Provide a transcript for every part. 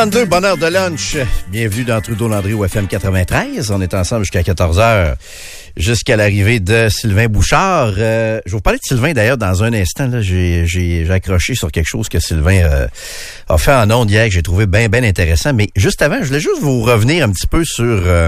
8h32, bonne heure de lunch. Bienvenue dans Trudeau-Landry au FM 93. On est ensemble jusqu'à 14h, jusqu'à l'arrivée de Sylvain Bouchard. Je vais vous parler de Sylvain d'ailleurs dans un instant. Là, j'ai accroché sur quelque chose que Sylvain a fait en ondes hier que j'ai trouvé bien intéressant. Mais juste avant, je voulais juste vous revenir un petit peu sur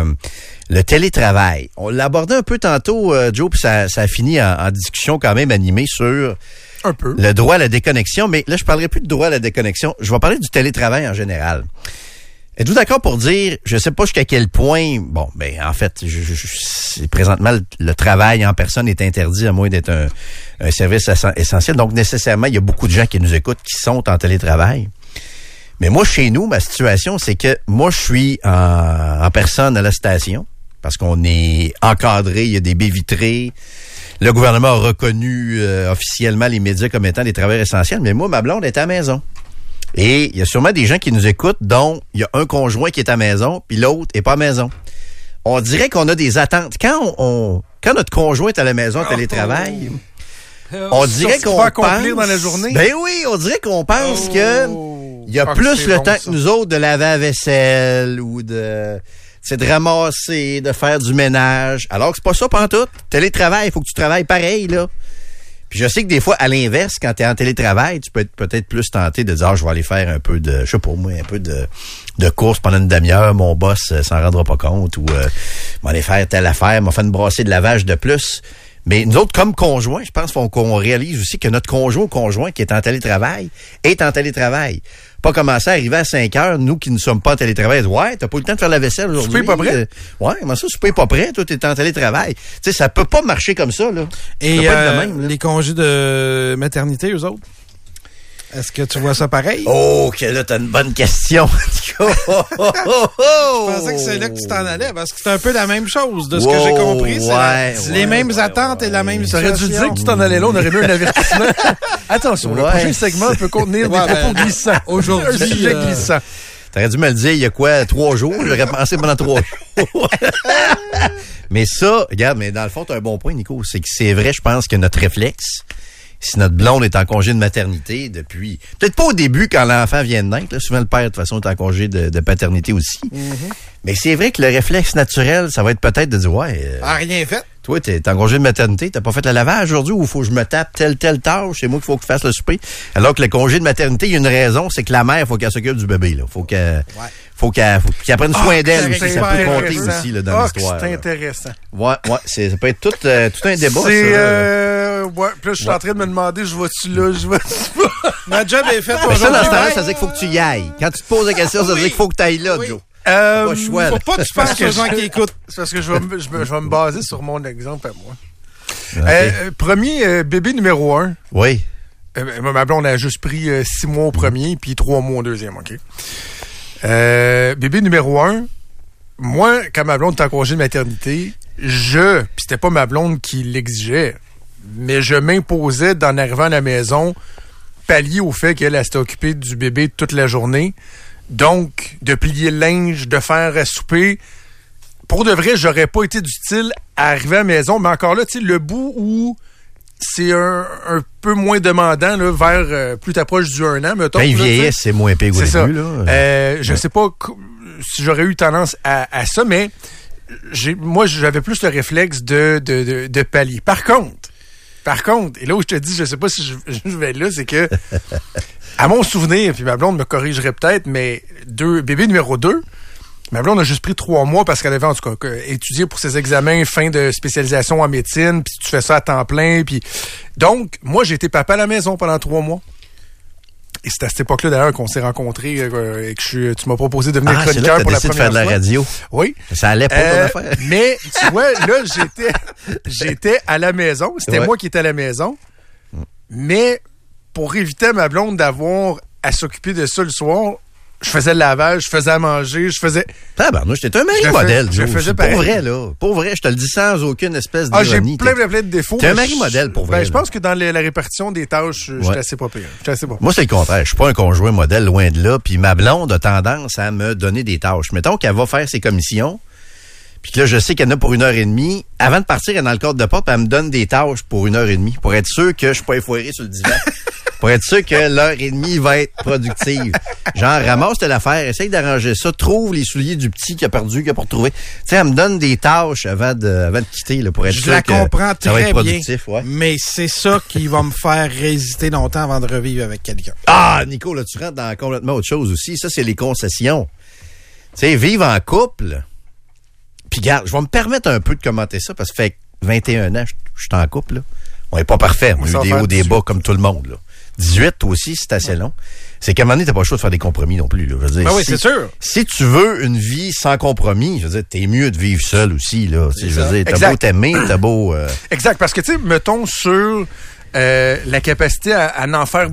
le télétravail. On l'a abordé un peu tantôt, Joe, puis ça a fini en discussion quand même animée sur... Un peu. Le droit à la déconnexion, mais là, je parlerai plus de droit à la déconnexion. Je vais parler du télétravail en général. Êtes-vous d'accord pour dire, je sais pas jusqu'à quel point, bon, ben en fait, présentement, le travail en personne est interdit à moins d'être un service essentiel. Donc, nécessairement, il y a beaucoup de gens qui nous écoutent qui sont en télétravail. Mais moi, chez nous, ma situation, c'est que moi, je suis en personne à la station parce qu'on est encadré, il y a des baies vitrées. Le gouvernement a reconnu officiellement les médias comme étant des travailleurs essentiels, mais moi, ma blonde est à la maison. Et il y a sûrement des gens qui nous écoutent, dont il y a un conjoint qui est à la maison, puis l'autre est pas à la maison. On dirait qu'on a des attentes. Quand notre conjoint est à la maison en télétravail, on dirait qu'on pense... accomplir dans la journée? Ben oui, on dirait qu'on pense que il y a plus le temps que nous autres de laver la vaisselle ou de ramasser, de faire du ménage. Alors que c'est pas ça pantoute. Télétravail, il faut que tu travailles pareil, là. Puis je sais que des fois, à l'inverse, quand tu es en télétravail, tu peux être peut-être plus tenté de dire, je vais aller faire un peu de, je sais pas moi, un peu de course pendant une demi-heure, mon boss s'en rendra pas compte, ou m'en aller faire telle affaire, m'a fait une brassée de lavage de plus. Mais nous autres, comme conjoints, je pense qu'on réalise aussi que notre conjoint qui est en télétravail est en télétravail. Pas commencer à arriver à 5 heures, nous qui ne sommes pas en télétravail, ouais, t'as pas eu le temps de faire la vaisselle aujourd'hui. Souper pas prêt? Ouais, mais ça, souper pas prêt, toi, t'es en télétravail. Tu sais, ça peut pas marcher comme ça, là. Et ça peut être de même, là. Les congés de maternité, eux autres? Est-ce que tu vois ça pareil? Oh, que là, t'as une bonne question. Je pensais que c'est là que tu t'en allais, parce que c'est un peu la même chose, de ce que j'ai compris. C'est les mêmes attentes et la même situation. T'aurais dû dire que tu t'en allais là, on aurait mis un avertissement. Attention, le prochain segment peut contenir des propos glissants. Aujourd'hui, un sujet glissant. T'aurais dû me le dire il y a quoi, 3 jours? J'aurais pensé pendant 3 jours. Mais ça, regarde, mais dans le fond, t'as un bon point, Nico. C'est que c'est vrai, je pense que notre réflexe, si notre blonde est en congé de maternité depuis... Peut-être pas au début, quand l'enfant vient de naître. Là, souvent, le père, de toute façon, est en congé de paternité aussi. Mm-hmm. Mais c'est vrai que le réflexe naturel, ça va être peut-être de dire, ouais... rien fait. Toi, t'es en congé de maternité, t'as pas fait le lavage aujourd'hui ou faut que je me tape telle tâche, c'est moi qu'il faut que je fasse le souper. Alors que le congé de maternité, il y a une raison, c'est que la mère, faut qu'elle s'occupe du bébé, là. Faut qu'elle prenne soin d'elle aussi. Ça peut compter aussi, là, dans l'histoire. C'est intéressant. Ouais, ça peut être tout un débat, ça. Ouais, puis là, je suis en train de me demander, je vais-tu là, je vais-tu pas? Ma job est faite. Mais ça, dans ce temps-là, ça veut dire qu'il faut que tu y ailles. Quand tu te poses la question, ça veut dire qu'il faut que tu ailles là, Joe. Faut pas que tu penses aux gens qui écoutent. C'est parce que je vais me baser sur mon exemple à moi. Okay. Premier bébé numéro 1. Oui. Ma blonde a juste pris 6 mois au premier, puis 3 mois au deuxième, OK? Bébé numéro 1, moi, quand ma blonde était en congé de maternité, puis c'était pas ma blonde qui l'exigeait, mais je m'imposais d'en arriver à la maison, pallier au fait qu'elle s'était occupée du bébé toute la journée. Donc, de plier le linge, de faire à souper. Pour de vrai, j'aurais pas été du style à arriver à la maison, mais encore là, tu sais, le bout où c'est un peu moins demandant, là, vers plus t'approches du 1 an, mettons. Quand il vieillit, c'est moins pire au début, là. Je sais pas si j'aurais eu tendance à ça, mais moi, j'avais plus le réflexe de pallier. Par contre, et là où je te dis, je sais pas si je vais être là, c'est que à mon souvenir, puis ma blonde me corrigerait peut-être, mais bébé numéro 2, ma blonde a juste pris 3 mois parce qu'elle avait en tout cas étudié pour ses examens, fin de spécialisation en médecine, puis tu fais ça à temps plein, puis donc moi j'ai été papa à la maison pendant 3 mois. Et c'est à cette époque-là d'ailleurs qu'on s'est rencontrés et que tu m'as proposé de devenir chroniqueur pour la première fois. C'est là que tu as décidé de faire de la radio. Oui. Ça allait pas ton affaire. Mais tu vois, là j'étais à la maison, c'était moi qui étais à la maison. Mais pour éviter à ma blonde d'avoir à s'occuper de ça le soir, je faisais le lavage, je faisais à manger, je faisais... Tabarnouche, j'étais un mari modèle, Joe. Je faisais pour vrai, là. Pour vrai, je te le dis sans aucune espèce d'ironie. J'ai plein de défauts. T'es un mari modèle, pour vrai. Je pense que dans la répartition des tâches, j'étais assez pas pire. Moi, c'est le contraire. Je suis pas un conjoint modèle, loin de là. Puis ma blonde a tendance à me donner des tâches. Mettons qu'elle va faire ses commissions, puis que là, je sais qu'elle en a pour 1h30. Avant de partir, elle est dans le cadre de porte, puis elle me donne des tâches pour 1h30, pour être sûr que je suis pas effoiré sur le divan. pour être sûr que l'heure et demie va être productive. Genre, ramasse l'affaire, essaye d'arranger ça, trouve les souliers du petit qui a perdu, qui a pas retrouvé. Tu sais, elle me donne des tâches avant de quitter, là, pour être sûr que ça va être productif. Ouais. Mais c'est ça qui va me faire résister longtemps avant de revivre avec quelqu'un. Ah, Nico, là, tu rentres dans complètement autre chose aussi. Ça, c'est les concessions. Tu sais, vivre en couple. Puis, regarde, je vais me permettre un peu de commenter ça parce que ça fait 21 ans, je suis en couple, là. On n'est pas parfait. On a eu des hauts, des bas comme tout le monde, là. 18 aussi, c'est assez long. C'est qu'à un moment donné, t'as pas le choix de faire des compromis non plus, là. Je veux dire, oui, c'est sûr. Si tu veux une vie sans compromis, je veux dire, t'es mieux de vivre seul aussi, là. Je veux dire, t'as beau t'aimer, t'as beau... Exact, parce que, tu sais, mettons sur la capacité à en faire...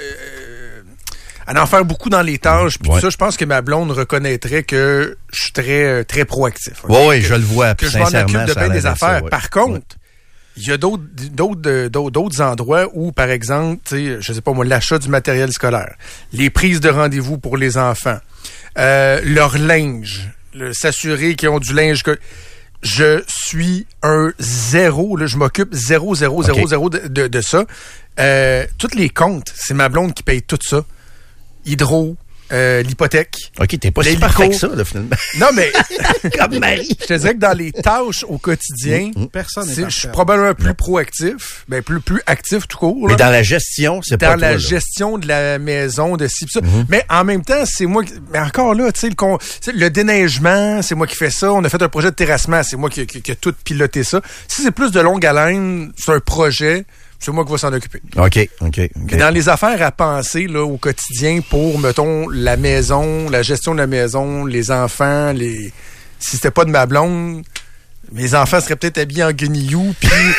à en faire beaucoup dans les tâches, puis ça, je pense que ma blonde reconnaîtrait que je suis très, très proactif. Okay? Oui, je le vois. Que je m'en occupe de bien des affaires. Ça, Par contre, il y a d'autres endroits où, par exemple, tu sais, je sais pas moi, l'achat du matériel scolaire, les prises de rendez-vous pour les enfants, leur linge, s'assurer qu'ils ont du linge que... Je suis un zéro, là, je m'occupe zéro de ça. Tous les comptes, c'est ma blonde qui paye tout ça. Hydro, l'hypothèque. OK, t'es pas si parfait que ça, là, finalement. Non, mais... Comme Marie. Je te dirais que dans les tâches au quotidien, personne n'est je suis probablement plus proactif, ben plus actif tout court. Mais dans la gestion, c'est pas dans la gestion de la maison, de ci, pis ça. Mais en même temps, c'est moi qui... Mais encore là, tu sais, le déneigement, c'est moi qui fais ça. On a fait un projet de terrassement, c'est moi qui a tout piloté ça. Si c'est plus de longue haleine, c'est un projet... C'est moi qui vais s'en occuper. OK. Dans les affaires à penser là au quotidien pour, mettons, la maison, la gestion de la maison, les enfants, si c'était pas de ma blonde, mes enfants seraient peut-être habillés en guenillou,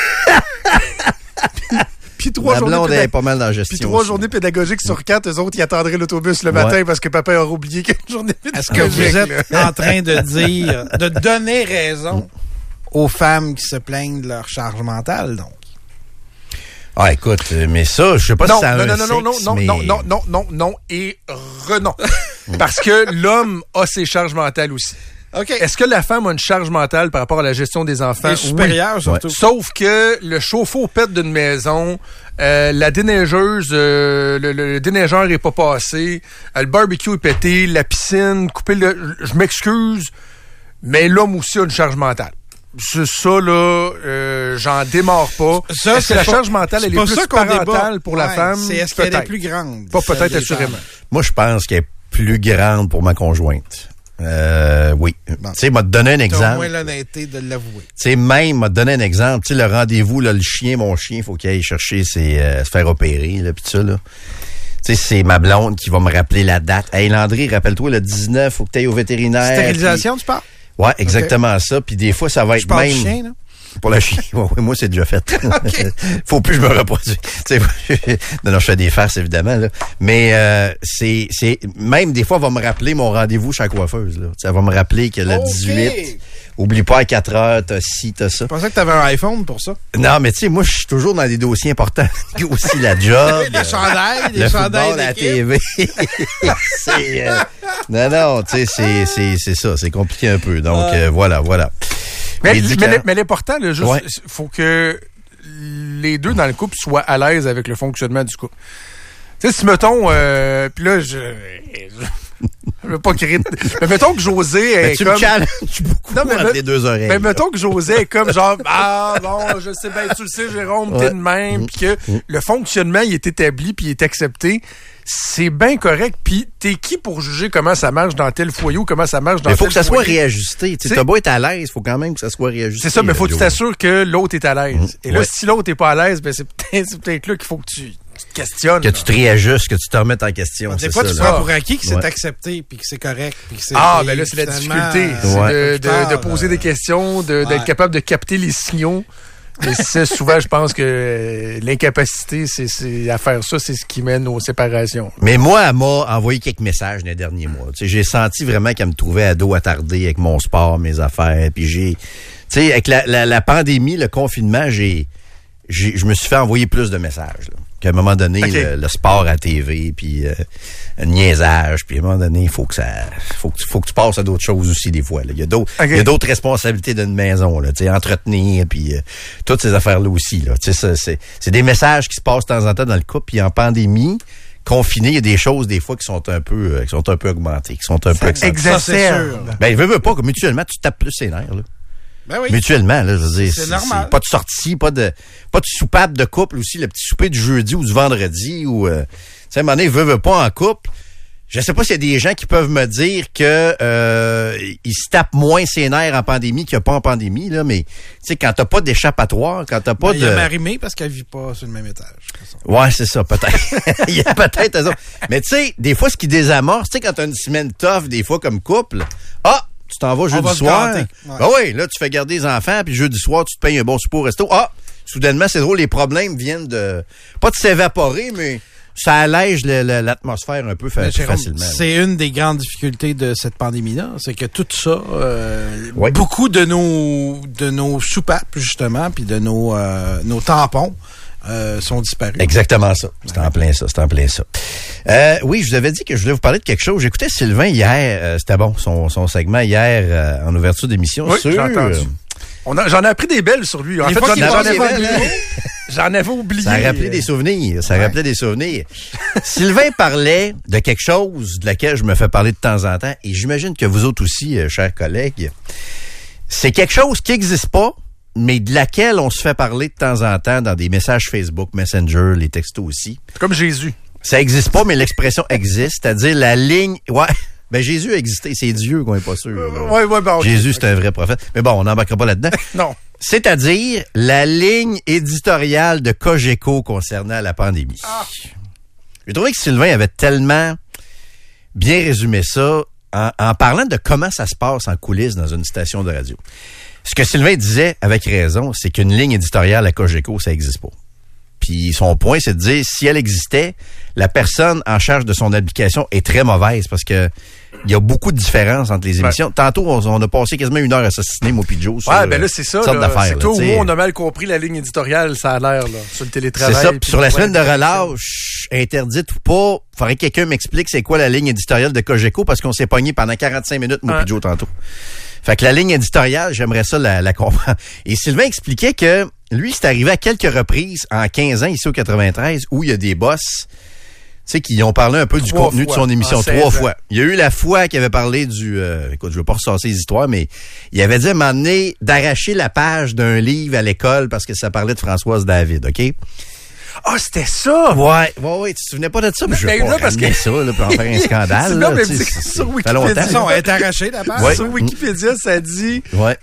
puis 3 journées... Ma blonde est pas mal dans la gestion. Puis 3 journées pédagogiques sur 4, eux autres, ils attendraient l'autobus le matin parce que papa aura oublié qu'une journée pédagogique. Est-ce que vous êtes en train de dire, de donner raison aux femmes qui se plaignent de leur charge mentale, donc? Ah, écoute, mais ça, je sais pas si ça a non, et renon. Parce que l'homme a ses charges mentales aussi. OK. Est-ce que la femme a une charge mentale par rapport à la gestion des enfants? Et supérieure, surtout. Sauf que le chauffe-eau pète d'une maison, la déneigeuse, le déneigeur est pas passé, le barbecue est pété, la piscine, je m'excuse, mais l'homme aussi a une charge mentale. C'est ça, là, j'en démarre pas. Ça, est-ce que la charge mentale, elle est plus parentale pour la femme? C'est est-ce qu'elle est plus grande? Pas peut-être, assurément. Moi, je pense qu'elle est plus grande pour ma conjointe. Oui. Bon. Tu sais, m'a donné un exemple. T'as au moins l'honnêteté de l'avouer. Tu sais, même, m'a donné un exemple. Tu sais, le rendez-vous, là, mon chien, faut qu'il aille chercher se faire opérer, là, pis tout ça, là. Tu sais, c'est ma blonde qui va me rappeler la date. Hey, Landry, rappelle-toi, le 19, faut que tu ailles au vétérinaire. Stérilisation, tu parles? Ouais, exactement ça. Puis des fois, ça va être même... Du chien, là? Pour la chien, oui, moi, c'est déjà fait. Okay. Faut plus que je me reproduise. Non, je fais des farces, évidemment, là. Mais c'est même des fois, elle va me rappeler mon rendez-vous chez la coiffeuse. Là. Elle va me rappeler que le 18, oublie pas à 4 heures, t'as ci, t'as ça. Je pensais que t'avais un iPhone pour ça. Non, mais tu sais, moi, je suis toujours dans des dossiers importants. Aussi la job. Les chandails, le football, la TV. C'est... Non, tu sais, c'est ça. C'est compliqué un peu. Donc, voilà. Mais l'important, là, juste, faut que les deux dans le couple soient à l'aise avec le fonctionnement du couple. Tu sais, si mettons, puis là, je veux pas crier. Mais mettons que José est tu comme... me challenges beaucoup entre les deux oreilles. Mais mettons que José est comme genre, bon, je sais bien, tu le sais, Jérôme, t'es de même, puis que le fonctionnement, il est établi, puis il est accepté. C'est bien correct. Puis t'es qui pour juger comment ça marche dans tel foyer ou comment ça marche dans tel foyer? Il faut que ça soit réajusté. Tu t'as beau être à l'aise, il faut quand même que ça soit réajusté. C'est ça, mais faut que tu t'assures que l'autre est à l'aise. Et là, si l'autre est pas à l'aise, ben c'est peut-être là qu'il faut que tu te questionnes. Que tu te réajustes, que tu te remettes en question. Des fois, tu prends pour acquis que c'est accepté, puis que c'est correct, puis que c'est... Ben là, c'est la difficulté. C'est de poser des questions, d'être capable de capter les signaux. Et c'est souvent, je pense que l'incapacité, c'est à faire ça, c'est ce qui mène aux séparations. Mais moi, elle m'a envoyé quelques messages dans les derniers mois. Tu sais, j'ai senti vraiment qu'elle me trouvait à dos attardé avec mon sport, mes affaires. Puis tu sais, avec la pandémie, le confinement, je me suis fait envoyer plus de messages. Là. Qu'à un moment donné, le sport à la TV, puis un niaisage, puis à un moment donné, il faut que tu passes à d'autres choses aussi des fois. Là. Il y a d'autres responsabilités d'une maison, là, tu sais, entretenir, puis toutes ces affaires-là aussi. Là, tu sais, c'est des messages qui se passent de temps en temps dans le couple, puis en pandémie, confiné, il y a des choses des fois qui sont un peu augmentées, qui sont un peu exacerbes. Ben, veut pas que mutuellement tu tapes plus ses nerfs, là. Ben oui. Mutuellement, là, je veux dire, c'est normal. Pas de sortie, pas de soupape de couple aussi, le petit souper du jeudi ou du vendredi ou tu sais, à un moment donné, veut pas en couple. Je sais pas s'il y a des gens qui peuvent me dire que ils se tapent moins ses nerfs en pandémie qu'il n'y a pas en pandémie, là, mais tu sais, quand t'as pas d'échappatoire, quand t'as pas Il y a Marie-Mé parce qu'elle vit pas sur le même étage. Ouais, c'est ça, peut-être. Il y a peut-être raison. Mais tu sais, des fois, ce qui désamorce, tu sais, quand t'as une semaine tough, des fois, comme couple, tu t'en vas jeudi soir. Ouais. Ben oui, là, tu fais garder les enfants, puis jeudi soir, tu te payes un bon souper au resto. Soudainement, c'est drôle, les problèmes viennent pas de s'évaporer, mais ça allège l'atmosphère un peu facilement. C'est une des grandes difficultés de cette pandémie-là, c'est que tout ça, beaucoup de nos soupapes, justement, puis de nos tampons, sont disparus. Exactement ça. C'est en plein ça. Oui, je vous avais dit que je voulais vous parler de quelque chose. J'écoutais Sylvain hier. C'était bon, son segment hier en ouverture d'émission. Oui, j'ai entendu. J'en ai appris des belles sur lui. En fait, j'en avais oublié. Ça rappelait des souvenirs. Sylvain parlait de quelque chose de laquelle je me fais parler de temps en temps. Et j'imagine que vous autres aussi, chers collègues, c'est quelque chose qui n'existe pas, mais de laquelle on se fait parler de temps en temps dans des messages Facebook, Messenger, les textos aussi. Comme Jésus. Ça existe pas, mais l'expression existe, c'est-à-dire la ligne... Ouais, ben Jésus a existé, c'est Dieu qu'on est pas sûr. Bon, Jésus, c'est un vrai prophète. Mais bon, on n'embarquera pas là-dedans. Non. C'est-à-dire la ligne éditoriale de Cogeco concernant la pandémie. J'ai trouvé que Sylvain avait tellement bien résumé ça en parlant de comment ça se passe en coulisses dans une station de radio. Ce que Sylvain disait, avec raison, c'est qu'une ligne éditoriale à Cogeco, ça n'existe pas. Puis son point, c'est de dire, si elle existait, la personne en charge de son application est très mauvaise parce que il y a beaucoup de différences entre les émissions. Tantôt, on a passé quasiment 1 heure à s'assassiner, moi puis Joe. Ouais, ben là, c'est ça. C'est toi ou moi, on a mal compris la ligne éditoriale, ça a l'air, là, sur le télétravail. C'est ça. Puis sur la semaine de relâche, interdite ou pas, faudrait que quelqu'un m'explique c'est quoi la ligne éditoriale de Cogeco parce qu'on s'est pogné pendant 45 minutes, moi puis Joe, tantôt. Fait que la ligne éditoriale, j'aimerais ça la comprendre. Et Sylvain expliquait que lui, c'est arrivé à quelques reprises en 15 ans ici au 93 où il y a des boss, tu sais, qui ont parlé un peu du contenu de son émission 3 fois. Il y a eu la fois qu'il avait parlé du... écoute, je veux pas ressasser les histoires, mais il avait dit à un moment donné d'arracher la page d'un livre à l'école parce que ça parlait de Françoise David, OK? Ah, c'était ça! Ouais, tu te souvenais pas de ça? Mais je veux pas ramener ça, là, pour en faire un scandale. Non, mais sur Wikipédia, elle est arrachée, la page. Sur Wikipédia, ça dit,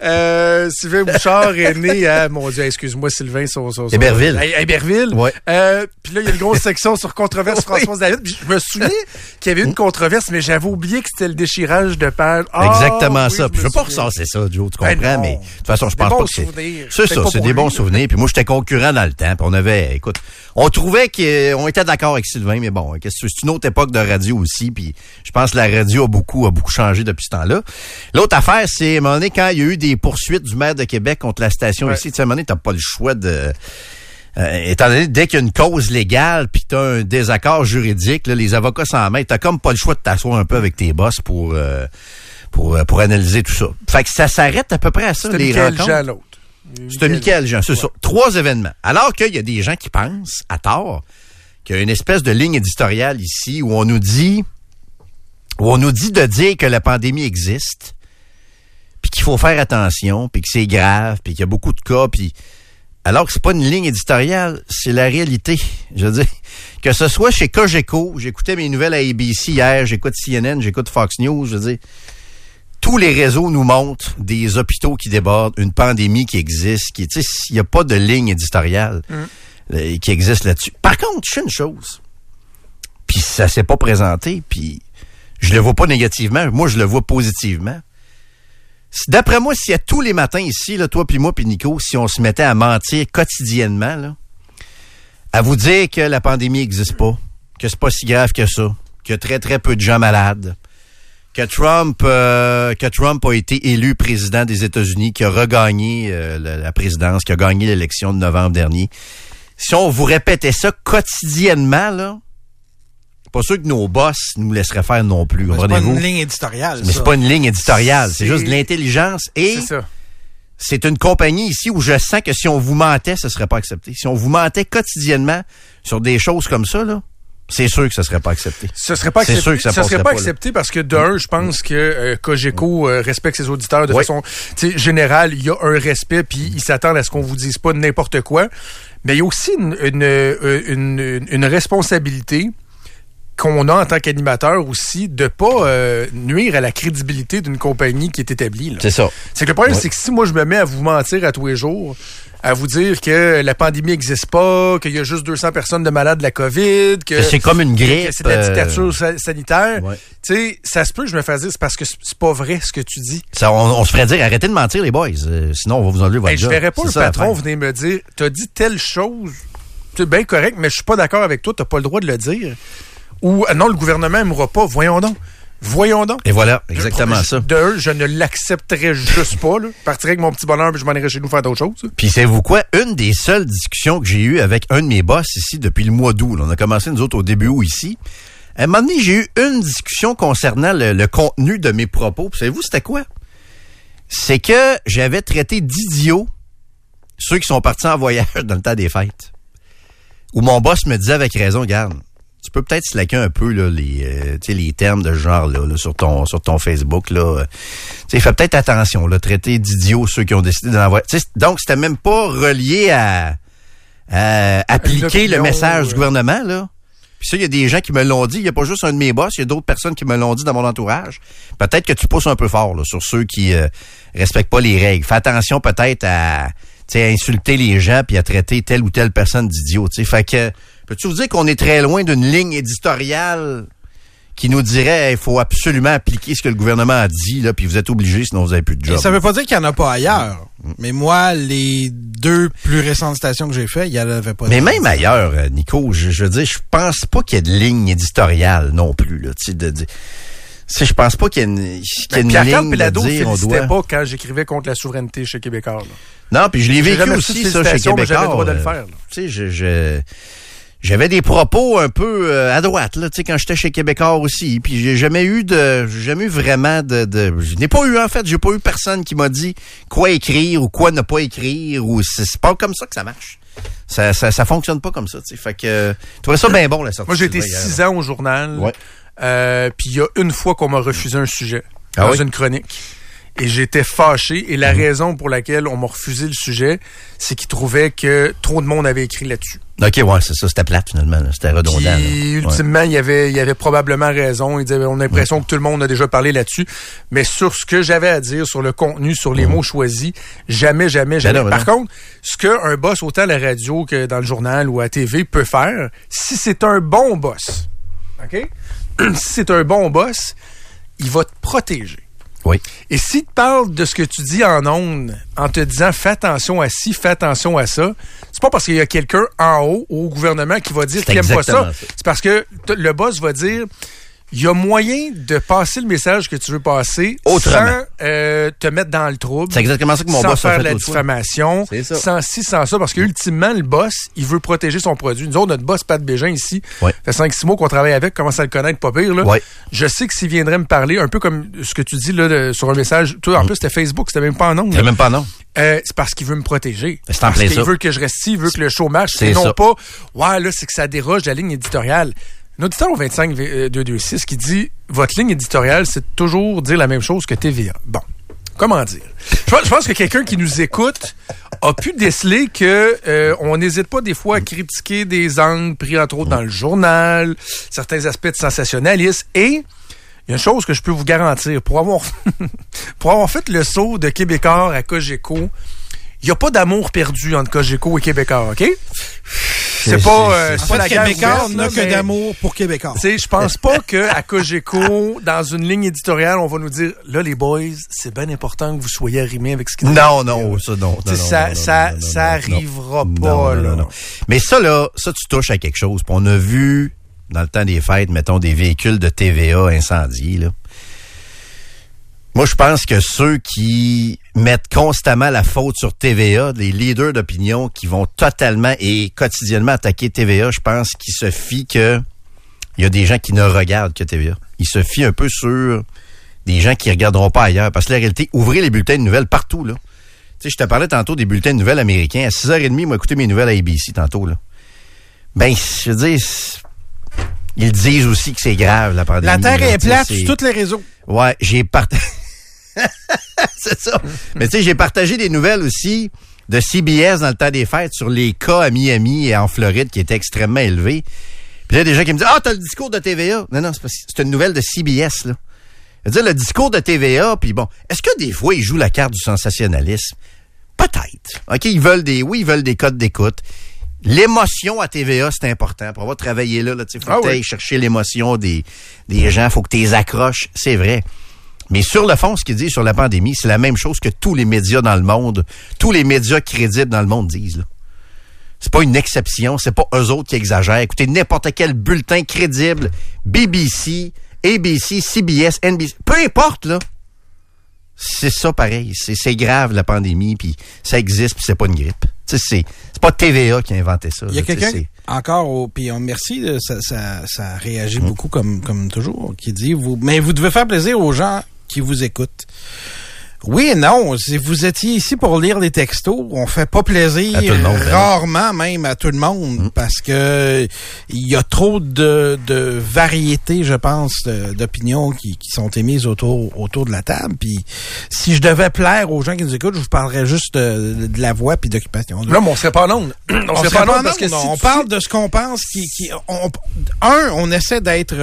Sylvain Bouchard est né à, mon Dieu, excuse-moi, Sylvain, Héberville. Héberville. Ouais. Puis là, il y a une grosse section sur controverse Françoise David. Puis je me souviens qu'il y avait une controverse, mais j'avais oublié que c'était le déchirage de page. Exactement ça. Puis je veux pas ressasser ça, Joe, tu comprends, mais de toute façon, je pense pas que c'est ça, c'est des bons souvenirs. Puis moi, j'étais concurrent dans le temps, puis on avait, écoute, on trouvait qu'on était d'accord avec Sylvain, mais bon, c'est une autre époque de radio aussi, puis je pense que la radio a beaucoup changé depuis ce temps-là. L'autre affaire, c'est à un moment donné, quand il y a eu des poursuites du maire de Québec contre la station ici, tu sais, à un moment donné, t'as pas le choix de... étant donné, dès qu'il y a une cause légale puis que t'as un désaccord juridique, là, les avocats s'en mettent, t'as comme pas le choix de t'asseoir un peu avec tes boss pour analyser tout ça. Fait que ça s'arrête à peu près à ça, les rencontres. C'est Michael Jean, c'est ça. 3 événements. Alors qu'il y a des gens qui pensent, à tort, qu'il y a une espèce de ligne éditoriale ici où on nous dit de dire que la pandémie existe, puis qu'il faut faire attention, puis que c'est grave, puis qu'il y a beaucoup de cas, puis alors que c'est pas une ligne éditoriale, c'est la réalité. Je veux dire, que ce soit chez Cogeco, j'écoutais mes nouvelles à ABC hier, j'écoute CNN, j'écoute Fox News, je veux dire, tous les réseaux nous montrent des hôpitaux qui débordent, une pandémie qui existe, il n'y a pas de ligne éditoriale qui existe là-dessus. Par contre, je sais une chose, puis ça s'est pas présenté, puis je le vois pas négativement, moi je le vois positivement. D'après moi, si à tous les matins ici, là, toi puis moi puis Nico, si on se mettait à mentir quotidiennement, là, à vous dire que la pandémie n'existe pas, que c'est pas si grave que ça, qu'il y a très très peu de gens malades, que Trump a été élu président des États-Unis, qui a regagné la présidence, qui a gagné l'élection de novembre dernier. si on vous répétait ça quotidiennement, là, pas sûr que nos boss nous laisseraient faire non plus. C'est pas une ligne éditoriale. Mais c'est pas une ligne éditoriale. C'est juste de l'intelligence et C'est ça. c'est une compagnie ici où je sens que si on vous mentait, ce serait pas accepté. Si on vous mentait quotidiennement sur des choses comme ça, là, c'est sûr que ce serait pas accepté. Ce serait pas C'est accepté. sûr que ça serait passerait pas pas, accepté parce que d'un, je pense que Cogeco respecte ses auditeurs de façon générale. Il y a un respect puis ils s'attendent à ce qu'on vous dise pas n'importe quoi. Mais il y a aussi une responsabilité qu'on a en tant qu'animateur aussi de pas nuire à la crédibilité d'une compagnie qui est établie. Là. C'est ça. C'est que le problème, c'est que si moi je me mets à vous mentir à tous les jours, à vous dire que la pandémie n'existe pas, qu'il y a juste 200 personnes de malades de la COVID, que c'est comme une grippe, que c'est de la dictature sanitaire, ouais. tu sais, ça se peut que je me fasse dire, c'est parce que c'est pas vrai ce que tu dis. Ça, on se ferait dire, arrêtez de mentir les boys, sinon on va vous enlever votre job. Je verrais pas c'est un ça, patron venir me dire, t'as dit telle chose, c'est bien correct, mais je suis pas d'accord avec toi, t'as pas le droit de le dire. Ou non, le gouvernement n'aimera pas, voyons donc. Et voilà, exactement ça. Je ne l'accepterais juste pas. Là. Je partirais avec mon petit bonheur puis je m'en irais chez nous faire d'autres choses. Puis savez-vous quoi? Une des seules discussions que j'ai eues avec un de mes boss ici depuis le mois d'août, là, on a commencé nous autres au début août ici, à un moment donné, j'ai eu une discussion concernant le contenu de mes propos. Puis savez-vous c'était quoi? C'est que j'avais traité d'idiots ceux qui sont partis en voyage dans le temps des fêtes. Où mon boss me disait avec raison, regarde, tu peux peut-être slacker un peu là, les termes de ce genre-là sur ton Facebook. Là. Fais peut-être attention, là, traiter d'idiots ceux qui ont décidé d'en envoyer. Donc, c'était même pas relié à appliquer le message du gouvernement. Là. Puis ça, il y a des gens qui me l'ont dit. Il n'y a pas juste un de mes boss, il y a d'autres personnes qui me l'ont dit dans mon entourage. Peut-être que tu pousses un peu fort là, sur ceux qui respectent pas les règles. Fais attention peut-être à insulter les gens puis à traiter telle ou telle personne d'idiot. Fait que peux-tu vous dire qu'on est très loin d'une ligne éditoriale qui nous dirait il faut absolument appliquer ce que le gouvernement a dit, là, puis vous êtes obligés, sinon vous n'avez plus de job. Et ça veut pas dire qu'il n'y en a pas ailleurs. Mais moi, les 2 plus récentes stations que j'ai faites, il n'y en avait pas. Mais même ailleurs, Nico, je veux dire, je pense pas qu'il y ait de ligne éditoriale non plus. Là, je pense pas qu'il y ait une ligne de dire on doit... pas quand j'écrivais contre la souveraineté chez Québécois. Là. Non, puis je l'ai vécu aussi, ça, chez Québécois. J'avais le droit de le faire. Tu sais, j'avais des propos un peu à droite, là, tu sais, quand j'étais chez Québécois aussi. Puis j'ai jamais eu vraiment je n'ai pas eu, en fait, j'ai pas eu personne qui m'a dit quoi écrire ou quoi ne pas écrire ou c'est pas comme ça que ça marche. Ça fonctionne pas comme ça, tu sais. Fait que, tu trouvais ça bien bon, la sortie. Moi, j'ai été 6 ans au journal. Ouais. Puis il y a une fois qu'on m'a refusé un sujet dans une chronique. Et j'étais fâché. Et la raison pour laquelle on m'a refusé le sujet, c'est qu'ils trouvaient que trop de monde avait écrit là-dessus. OK, ouais, c'est ça. C'était plate, finalement. Là. C'était redondant. Puis, ultimement, il y avait probablement raison. Il disait, on a l'impression que tout le monde a déjà parlé là-dessus. Mais sur ce que j'avais à dire, sur le contenu, sur les mots choisis, jamais. Par contre, ce qu'un boss, autant à la radio que dans le journal ou à la TV, peut faire, si c'est un bon boss, OK? Si c'est un bon boss, il va te protéger. Oui. Et s'il te parle de ce que tu dis en ondes, en te disant fais attention à ci, fais attention à ça, c'est pas parce qu'il y a quelqu'un en haut au gouvernement qui va dire qu'il aime pas ça. C'est parce que le boss va dire il y a moyen de passer le message que tu veux passer autrement, sans te mettre dans le trouble. C'est exactement ça que mon boss a fait. Sans faire la diffamation, sans ci, sans ça. Parce que ultimement, le boss, il veut protéger son produit. Nous autres, notre boss, Pat Bégin, ici, fait 5-6 mois qu'on travaille avec, commence à le connaître pas pire. Là. Ouais. Je sais que s'il viendrait me parler, un peu comme ce que tu dis là, sur un message, toi, en plus, c'était Facebook, c'était même pas en ondes. C'était même pas en ondes. C'est parce qu'il veut me protéger. C'est en parce qu'il veut que je reste ici, il veut que le show marche. Et non pas, ouais, là, c'est que ça déroge de la ligne éditoriale. Un auditeur au 25-226 qui dit « Votre ligne éditoriale, c'est toujours dire la même chose que TVA. » Bon, comment dire? Je pense que quelqu'un qui nous écoute a pu déceler que on n'hésite pas des fois à critiquer des angles pris entre autres dans le journal, certains aspects de sensationnalisme. Et il y a une chose que je peux vous garantir. Pour avoir fait le saut de Québécois à Cogeco, il n'y a pas d'amour perdu entre Cogeco et Québécois, OK? C'est pas la guerre Québécois n'a que d'amour pour Québécois. Tu sais, je pense pas que à Cogeco, dans une ligne éditoriale, on va nous dire là les boys, c'est bien important que vous soyez arrimés avec ce qui non, ça arrivera pas là. Non. Mais ça tu touches à quelque chose. Puis on a vu dans le temps des fêtes, mettons des véhicules de TVA incendiés là. Moi, je pense que ceux qui mettent constamment la faute sur TVA, les leaders d'opinion qui vont totalement et quotidiennement attaquer TVA, je pense qu'ils se fient que il y a des gens qui ne regardent que TVA. Ils se fient un peu sur des gens qui regarderont pas ailleurs. Parce que la réalité, ouvrez les bulletins de nouvelles partout, là. Tu sais, je te parlais tantôt des bulletins de nouvelles américains. À 6h30, moi, écouté mes nouvelles à ABC tantôt, là. Ben, je veux dire, ils disent aussi que c'est grave, la pandémie. La Terre est plate sur tous les réseaux. Ouais, j'ai partagé... c'est ça. Mais tu sais, j'ai partagé des nouvelles aussi de CBS dans le temps des fêtes sur les cas à Miami et en Floride qui étaient extrêmement élevés. Puis là, il y a des gens qui me disent « Ah, t'as le discours de TVA. » Non, c'est une nouvelle de CBS, là. Je veux dire, le discours de TVA, puis bon, est-ce que des fois, ils jouent la carte du sensationnalisme? Peut-être. OK, ils veulent des codes d'écoute. L'émotion à TVA, c'est important. Pour avoir travaillé là, tu sais, faut que t'ailles chercher l'émotion des gens, faut que tu les accroches, c'est vrai. Mais sur le fond, ce qu'ils disent sur la pandémie, c'est la même chose que tous les médias dans le monde, tous les médias crédibles dans le monde disent, là. C'est pas une exception, c'est pas eux autres qui exagèrent. Écoutez, n'importe quel bulletin crédible, BBC, ABC, CBS, NBC, peu importe, là. C'est ça pareil. C'est grave, la pandémie, puis ça existe, puis c'est pas une grippe. Tu sais, c'est pas TVA qui a inventé ça. Il y a quelqu'un, encore, puis merci, ça réagit beaucoup comme toujours, qui dit, mais vous devez faire plaisir aux gens qui vous écoutent. Oui et non. Si vous étiez ici pour lire les textos, on fait pas plaisir à tout le monde, rarement même à tout le monde, parce que il y a trop de variétés, je pense, d'opinions qui sont émises autour de la table. Puis si je devais plaire aux gens qui nous écoutent, je vous parlerais juste de la voix puis d'occupation. Là, mais on serait pas en onde. On serait pas en onde parce que on parle de ce qu'on pense. On essaie d'être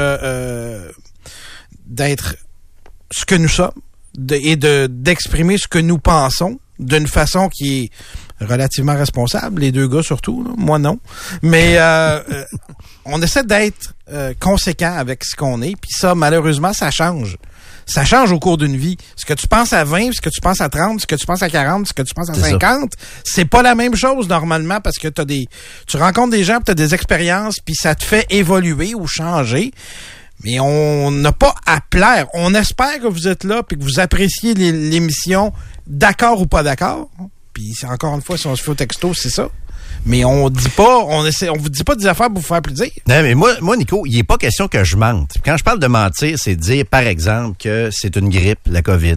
ce que nous sommes. D'exprimer ce que nous pensons d'une façon qui est relativement responsable, les deux gars surtout, là. Moi non, mais on essaie d'être conséquent avec ce qu'on est, puis ça malheureusement ça change au cours d'une vie. Ce que tu penses à 20, ce que tu penses à 30, ce que tu penses à 40, ce que tu penses à 50, c'est pas la même chose normalement, parce que tu rencontres des gens, tu as des expériences, puis ça te fait évoluer ou changer. Mais on n'a pas à plaire. On espère que vous êtes là puis que vous appréciez l'émission, d'accord ou pas d'accord. Puis encore une fois, si on se fait au texto, c'est ça. Mais on vous dit pas des affaires pour vous faire plaisir. Non, mais moi, Nico, il n'est pas question que je mente. Quand je parle de mentir, c'est dire, par exemple, que c'est une grippe, la COVID,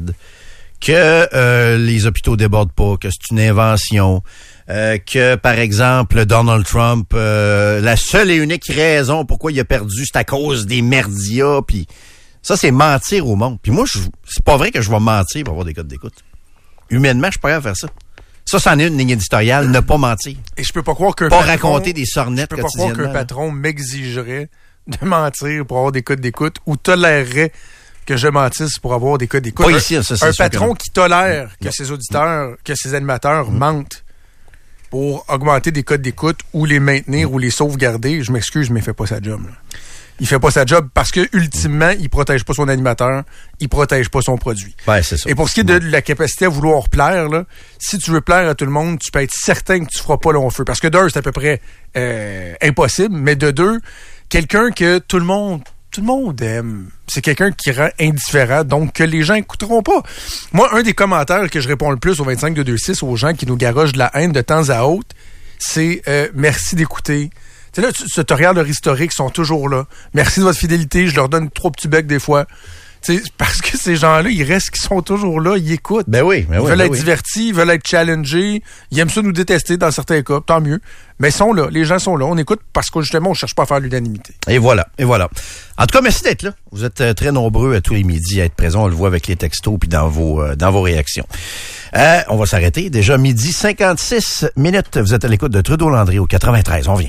que les hôpitaux débordent pas, que c'est une invention, que, par exemple, Donald Trump, la seule et unique raison pourquoi il a perdu, c'est à cause des merdias, puis ça, c'est mentir au monde. Puis moi, c'est pas vrai que je vais mentir pour avoir des codes d'écoute. Humainement, je suis pas capable de faire ça. Ça, c'en est une ligne éditoriale, ne pas mentir. Et je peux pas croire qu'un patron... Pas raconter des sornettes quotidiennement. Je peux pas croire qu'un patron m'exigerait de mentir pour avoir des codes d'écoute ou tolérerait que je mentisse pour avoir des codes d'écoute. Pas ici, ça, c'est un patron qui tolère que ses auditeurs, que ses animateurs mentent pour augmenter des codes d'écoute ou les maintenir ou les sauvegarder, je m'excuse, mais il fait pas sa job, là. Il fait pas sa job parce que, ultimement, il protège pas son animateur, il protège pas son produit. Ouais, c'est ça. Et pour ce qui est de la capacité à vouloir plaire, là, si tu veux plaire à tout le monde, tu peux être certain que tu feras pas long feu. Parce que d'un, c'est à peu près impossible, mais de deux, quelqu'un que tout le monde aime, c'est quelqu'un qui rend indifférent, donc que les gens écouteront pas. Moi, un des commentaires que je réponds le plus au 25-226 aux gens qui nous garochent de la haine de temps à autre, c'est merci d'écouter. Tu sais, là, tu regardes leur historique, ils sont toujours là. Merci de votre fidélité, je leur donne 3 petits becs des fois. Tu sais, parce que ces gens-là, ils restent, ils sont toujours là, ils écoutent. Ben oui, ils veulent être divertis, ils veulent être challengés. Ils aiment ça nous détester dans certains cas, tant mieux. Mais ils sont là, les gens sont là. On écoute parce que justement, on cherche pas à faire l'unanimité. Et voilà. En tout cas, merci d'être là. Vous êtes très nombreux à tous les midis à être présents. On le voit avec les textos puis dans vos réactions. On va s'arrêter. Déjà 12h56. Vous êtes à l'écoute de Trudeau-Landry au 93. On vient.